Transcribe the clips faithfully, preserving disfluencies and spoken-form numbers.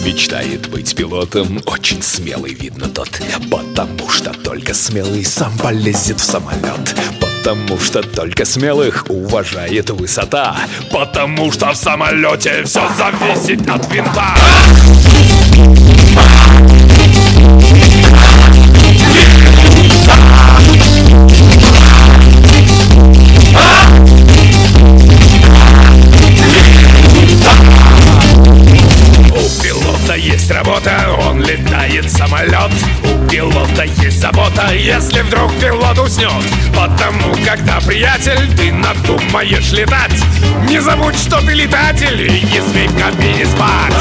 мечтает быть пилотом, очень смелый, видно тот. Потому что только смелый сам полезет в самолет. Потому что только смелых уважает высота. Потому что в самолете все зависит от винта. Есть работа, он летает самолет. У пилота есть забота, если вдруг пилот уснет. Потому, когда, приятель, ты надумаешь летать, не забудь, что ты летатель, и не смей в кабине спать.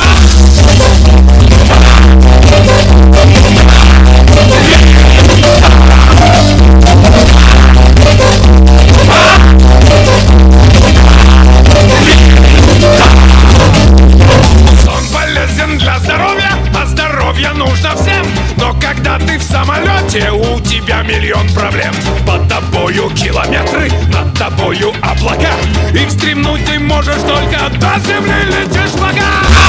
Для здоровья, а здоровье нужно всем. Но когда ты в самолете, у тебя миллион проблем. Под тобою километры, над тобою облака, и встремнуть ты можешь только до земли летишь пока.